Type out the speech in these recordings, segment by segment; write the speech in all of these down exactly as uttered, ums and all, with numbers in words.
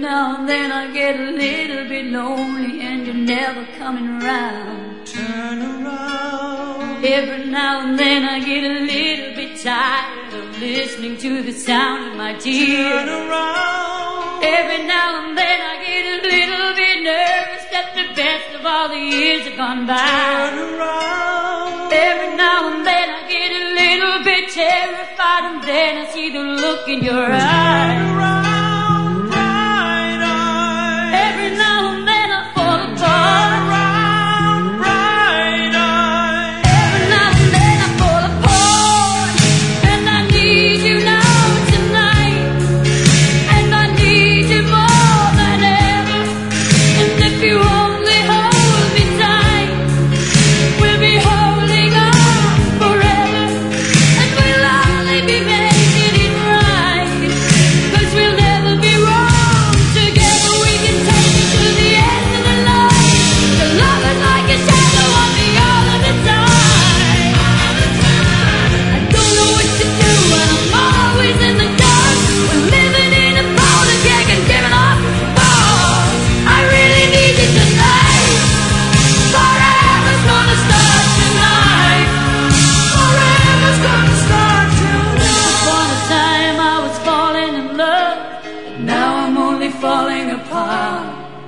now and then I get a little bit lonely and you're never coming around. Turn around. Every now and then I get a little bit tired of listening to the sound of my tears. Turn around. Every now and then I get a little bit nervous that the best of all the years have gone by. Turn around. Every now and then I get a little bit terrified, and then I see the look in your eyes. Turn around, bright eyes. Every now and then I fall apart. Turn around, bright eyes. Every now and then I fall apart, and I need you now tonight, and I need you more than ever. And if you only hold me tight, we'll be holding on forever, and we'll only be making it right, 'cause we'll never be wrong. Together we can take it to the end of the line. The love is like a shadow on me all of the time. I don't know what to do and I'm always in the dark. We're living in a powder keg and giving off balls. I really need you tonight. Forever's gonna start tonight. Forever's gonna start tonight. Upon a time I was falling in love, but now I'm only falling apart.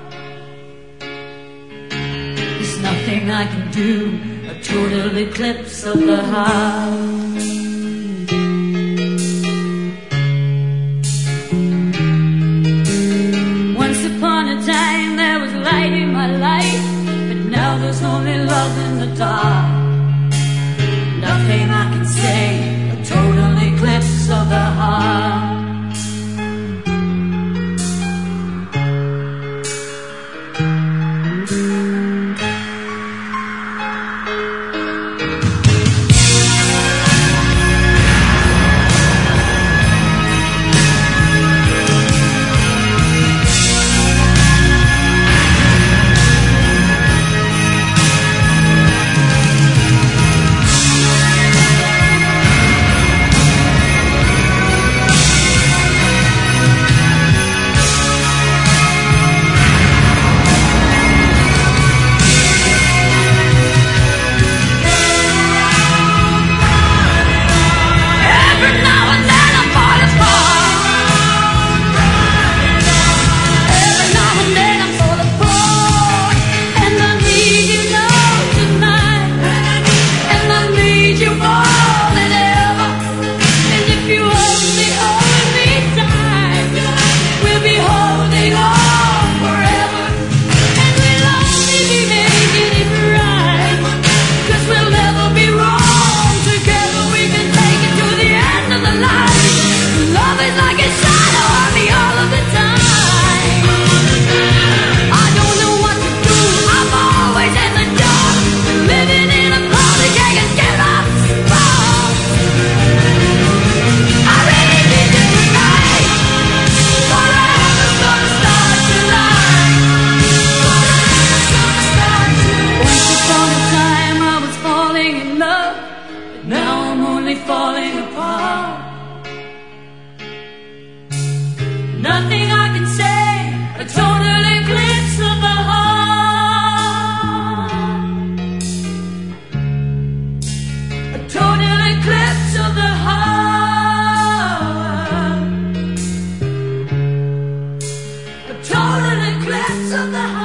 There's nothing I can do, a total eclipse of the heart. Once upon a time there was light in my life, but now there's only love in the dark. Nothing I can say, a total eclipse of the heart. Every now and then I fall apart. Every now and then I fall apart, and I need you now tonight, and I need you more than ever. And if you only hold me tight, we'll be holding on forever, and we'll only be making it right, 'cause we'll never be wrong. Together we can take it to the end of the line. Love is like a shadow on me all of the time. I don't know what to do, I'm always in the dark. Living in a powder keg and get off balls. I really need you tonight. Forever's gonna start tonight. Forever's gonna start tonight. Once upon a time I was falling in love, but now I'm only falling apart. Nothing I can say, a total eclipse of the heart. A total eclipse of the heart. A total eclipse of the heart.